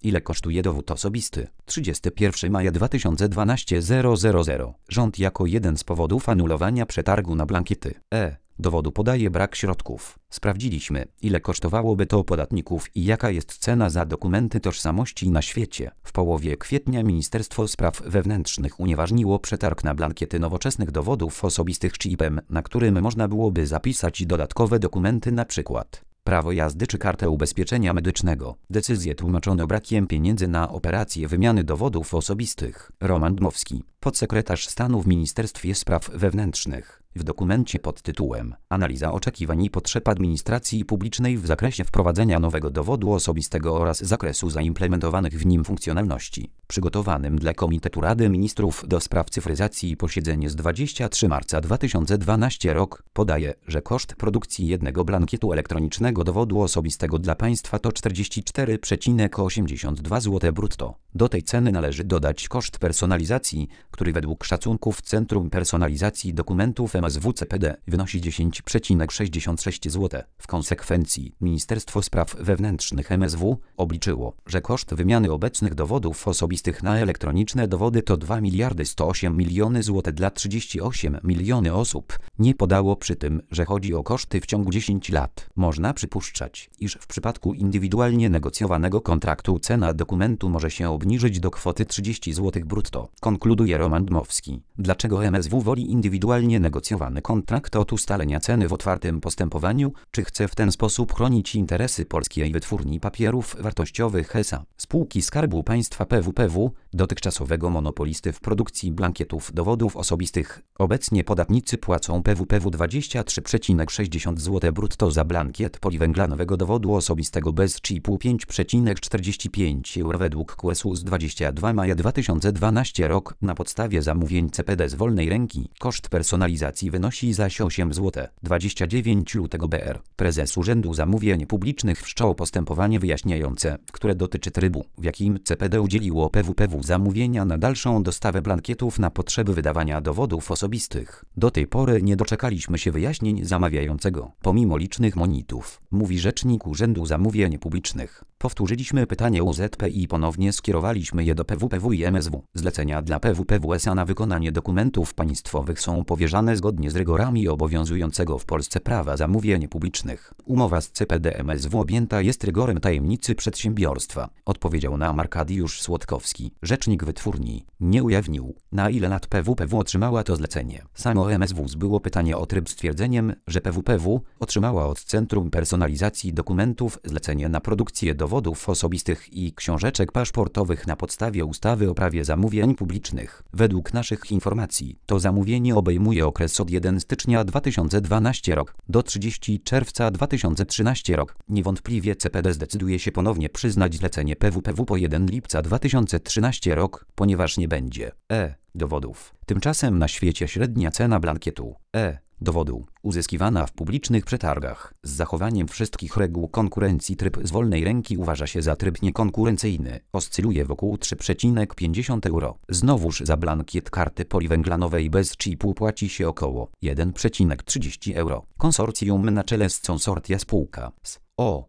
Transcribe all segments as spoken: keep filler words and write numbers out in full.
Ile kosztuje dowód osobisty? trzydziestego pierwszego maja dwa tysiące dwunastego zero zero zero. Rząd jako jeden z powodów anulowania przetargu na blankiety E dowodu podaje brak środków. Sprawdziliśmy, ile kosztowałoby to podatników i jaka jest cena za dokumenty tożsamości na świecie. W połowie kwietnia Ministerstwo Spraw Wewnętrznych unieważniło przetarg na blankiety nowoczesnych dowodów osobistych czipem, na którym można byłoby zapisać dodatkowe dokumenty, np. prawo jazdy czy kartę ubezpieczenia medycznego. Decyzję tłumaczono brakiem pieniędzy na operację wymiany dowodów osobistych. Roman Dmowski, podsekretarz stanu w Ministerstwie Spraw Wewnętrznych. W dokumencie pod tytułem Analiza oczekiwań i potrzeb administracji publicznej w zakresie wprowadzenia nowego dowodu osobistego oraz zakresu zaimplementowanych w nim funkcjonalności, przygotowanym dla Komitetu Rady Ministrów do spraw cyfryzacji posiedzenie z dwudziestego trzeciego marca dwa tysiące dwunastego rok, podaje, że koszt produkcji jednego blankietu elektronicznego dowodu osobistego dla państwa to czterdzieści cztery przecinek osiemdziesiąt dwa zł brutto. Do tej ceny należy dodać koszt personalizacji, który według szacunków Centrum Personalizacji Dokumentów M S W C P D wynosi dziesięć przecinek sześćdziesiąt sześć zł. W konsekwencji Ministerstwo Spraw Wewnętrznych M S W obliczyło, że koszt wymiany obecnych dowodów osobistych na elektroniczne dowody to dwa miliardy sto osiem milionów złotych dla trzydziestu ośmiu milionów osób. Nie podało przy tym, że chodzi o koszty w ciągu dziesięciu lat. Można przypuszczać, iż w przypadku indywidualnie negocjowanego kontraktu cena dokumentu może się obniżyć do kwoty trzydziestu złotych brutto. Konkluduje Roman Dmowski. Dlaczego M S W woli indywidualnie negocjowany kontrakt od ustalenia ceny w otwartym postępowaniu? Czy chce w ten sposób chronić interesy Polskiej Wytwórni Papierów Wartościowych S A, spółki Skarbu Państwa P W P W, dotychczasowego monopolisty w produkcji blankietów dowodów osobistych? Obecnie podatnicy płacą P W P W dwadzieścia trzy przecinek sześćdziesiąt zł brutto za blankiet poliwęglanowego dowodu osobistego bez chipu, pięć przecinek czterdzieści pięć euro według Q S U z dwudziestego drugiego maja dwa tysiące dwunastego rok. Na podstawie zamówień C P D z wolnej ręki koszt personalizacji wynosi zaś osiem złotych dwadzieścia dziewięć lutego B R. Prezes Urzędu Zamówień Publicznych wszczął postępowanie wyjaśniające, które dotyczy trybu, w jakim C P D udzieliło P W P W zamówienia na dalszą dostawę blankietów na potrzeby wydawania dowodów osobistych. Do tej pory nie doczekaliśmy się wyjaśnień zamawiającego, pomimo licznych monitów, mówi rzecznik Urzędu Zamówień Publicznych. Powtórzyliśmy pytanie U Z P i ponownie skierowaliśmy je do P W P W i M S W. Zlecenia dla P W P W S A na wykonanie dokumentów państwowych są powierzane zgodnie z rygorami obowiązującego w Polsce prawa zamówień publicznych. Umowa z C P D M S W objęta jest rygorem tajemnicy przedsiębiorstwa, odpowiedział nam Arkadiusz Słodkowski, rzecznik wytwórni. Nie ujawnił, na ile lat P W P W otrzymała to zlecenie. Samo M S W zbyło pytanie o tryb stwierdzeniem, że P W P W otrzymała od Centrum Personalizacji Dokumentów zlecenie na produkcję dowodów osobistych i książeczek paszportowych na podstawie ustawy o prawie zamówień publicznych. Według naszych informacji to zamówienie obejmuje okres od pierwszego stycznia dwa tysiące dwunastego rok do trzydziestego czerwca dwa tysiące trzynastego rok. Niewątpliwie C P D zdecyduje się ponownie przyznać zlecenie P W P W po pierwszego lipca dwa tysiące trzynastego rok, ponieważ nie będzie E dowodów. Tymczasem na świecie średnia cena blankietu E dowodu uzyskiwana w publicznych przetargach z zachowaniem wszystkich reguł konkurencji tryb z wolnej ręki uważa się za tryb niekonkurencyjny. Oscyluje wokół trzy przecinek pięćdziesiąt euro. Znowuż za blankiet karty poliwęglanowej bez chipu płaci się około jeden przecinek trzydzieści euro. Konsorcjum na czele z Consortia spółka S O.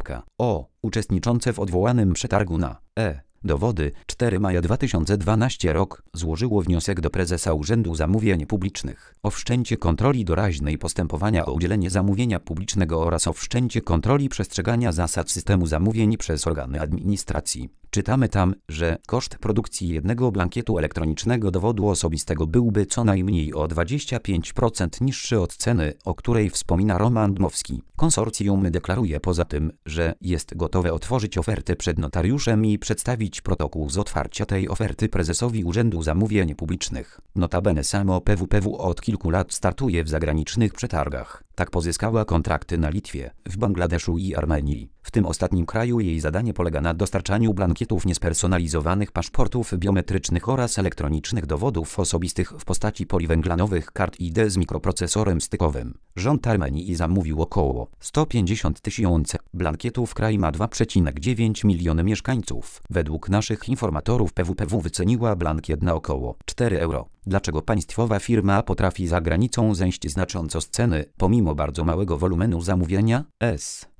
O uczestniczące w odwołanym przetargu na E dowody czwartego maja dwa tysiące dwunastego rok złożyło wniosek do prezesa Urzędu Zamówień Publicznych o wszczęcie kontroli doraźnej postępowania o udzielenie zamówienia publicznego oraz o wszczęcie kontroli przestrzegania zasad systemu zamówień przez organy administracji. Czytamy tam, że koszt produkcji jednego blankietu elektronicznego dowodu osobistego byłby co najmniej o dwadzieścia pięć procent niższy od ceny, o której wspomina Roman Dmowski. Konsorcjum deklaruje poza tym, że jest gotowe otworzyć ofertę przed notariuszem i przedstawić protokół z otwarcia tej oferty prezesowi Urzędu Zamówień Publicznych. Notabene samo P W P W od kilku lat startuje w zagranicznych przetargach. Tak pozyskała kontrakty na Litwie, w Bangladeszu i Armenii. W tym ostatnim kraju jej zadanie polega na dostarczaniu blankietów niespersonalizowanych paszportów biometrycznych oraz elektronicznych dowodów osobistych w postaci poliwęglanowych kart I D z mikroprocesorem stykowym. Rząd Armenii zamówił około sto pięćdziesiąt tysięcy blankietów. Kraj ma dwa przecinek dziewięć miliony mieszkańców. Według naszych informatorów P W P W wyceniła blankiet na około cztery euro. Dlaczego państwowa firma potrafi za granicą zejść znacząco z ceny, pomimo bardzo małego wolumenu zamówienia? S.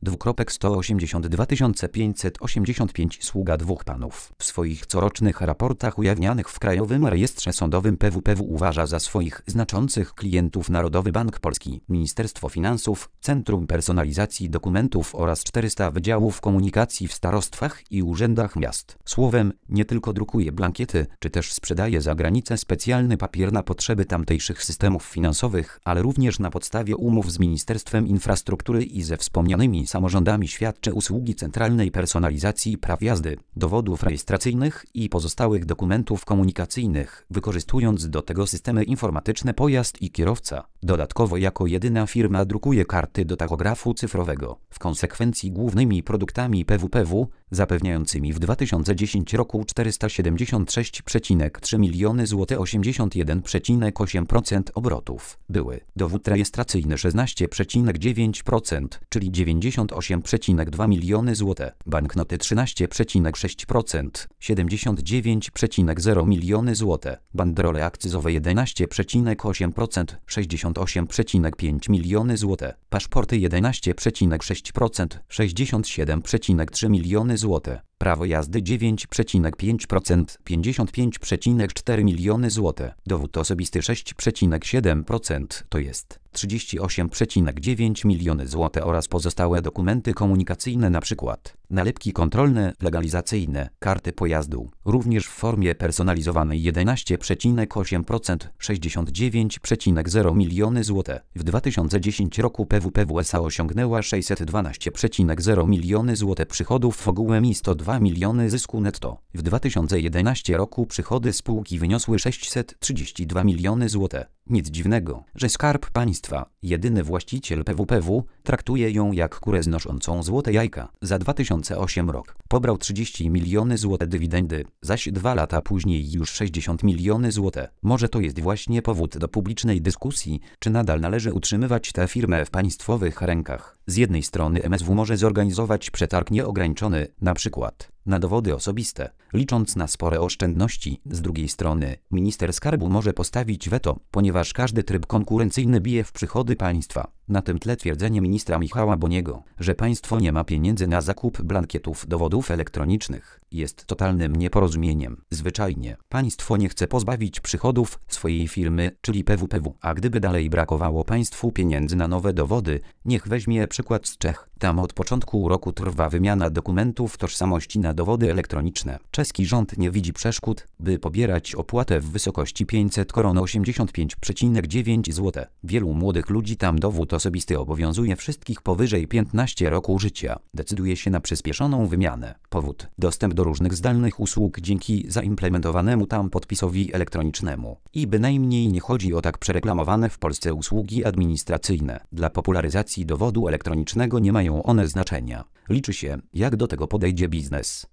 sto osiemdziesiąt dwa tysiące pięćset osiemdziesiąt pięć Sługa dwóch panów. W swoich corocznych raportach ujawnianych w Krajowym Rejestrze Sądowym P W P W uważa za swoich znaczących klientów Narodowy Bank Polski, Ministerstwo Finansów, Centrum Personalizacji Dokumentów oraz czterysta wydziałów komunikacji w starostwach i urzędach miast. Słowem, nie tylko drukuje blankiety, czy też sprzedaje za granicę specjalny papier na potrzeby tamtejszych systemów finansowych, ale również na podstawie umów z Ministerstwem Infrastruktury i ze wspomnianymi samorządami świadczy usługi centralnej personalizacji praw jazdy, dowodów rejestracyjnych i pozostałych dokumentów komunikacyjnych, wykorzystując do tego systemy informatyczne pojazd i kierowca. Dodatkowo jako jedyna firma drukuje karty do tachografu cyfrowego. W konsekwencji głównymi produktami P W P W, zapewniającymi w dwa tysiące dziesiątym roku czterysta siedemdziesiąt sześć przecinek trzy miliony złotych osiemdziesiąt jeden przecinek osiem procent obrotów, były dowód rejestracyjny szesnaście przecinek dziewięć procent, czyli dziewięćdziesiąt osiem przecinek dwa miliony złotych, banknoty trzynaście przecinek sześć procent, siedemdziesiąt dziewięć przecinek zero miliony złotych, banderole akcyzowe jedenaście przecinek osiem procent, sześćdziesiąt osiem przecinek pięć miliony złotych, paszporty jedenaście przecinek sześć procent, sześćdziesiąt siedem przecinek trzy miliony złotych, prawo jazdy dziewięć przecinek pięć procent, pięćdziesiąt pięć przecinek cztery miliony złotych, dowód osobisty sześć przecinek siedem procent, to jest trzydzieści osiem przecinek dziewięć miliony złotych oraz pozostałe dokumenty komunikacyjne np. nalepki kontrolne, legalizacyjne, karty pojazdu, również w formie personalizowanej jedenaście przecinek osiem procent, sześćdziesiąt dziewięć przecinek zero miliony złotych. W dwa tysiące dziesiątym roku P W P W S A osiągnęła sześćset dwanaście przecinek zero miliony złotych przychodów ogółem i sto dwa miliony zysku netto. W dwa tysiące jedenastym roku przychody spółki wyniosły sześćset trzydzieści dwa miliony złotych. Nic dziwnego, że Skarb Państwa, jedyny właściciel P W P W, traktuje ją jak kurę znoszącą złote jajka. Za dwa tysiące ósmy rok pobrał trzydzieści miliony złotych dywidendy, zaś dwa lata później już sześćdziesiąt miliony złotych. Może to jest właśnie powód do publicznej dyskusji, czy nadal należy utrzymywać tę firmę w państwowych rękach. Z jednej strony M S W może zorganizować przetarg nieograniczony, na przykład na dowody osobiste, licząc na spore oszczędności. Z drugiej strony minister skarbu może postawić weto, ponieważ każdy tryb konkurencyjny bije w przychody państwa. Na tym tle twierdzenie ministra Michała Boniego, że państwo nie ma pieniędzy na zakup blankietów dowodów elektronicznych, jest totalnym nieporozumieniem. Zwyczajnie, państwo nie chce pozbawić przychodów swojej firmy, czyli P W P W, a gdyby dalej brakowało państwu pieniędzy na nowe dowody, niech weźmie przykład z Czech. Tam od początku roku trwa wymiana dokumentów tożsamości na dowody elektroniczne. Czeski rząd nie widzi przeszkód, by pobierać opłatę w wysokości pięćset koron osiemdziesiąt pięć przecinek dziewięć złotych. Wielu młodych ludzi tam dowód osobisty obowiązuje wszystkich powyżej piętnastu roku życia. Decyduje się na przyspieszoną wymianę. Powód: dostęp do różnych zdalnych usług dzięki zaimplementowanemu tam podpisowi elektronicznemu. I bynajmniej nie chodzi o tak przereklamowane w Polsce usługi administracyjne. Dla popularyzacji dowodu elektronicznego nie mają one znaczenia. Liczy się, jak do tego podejdzie biznes.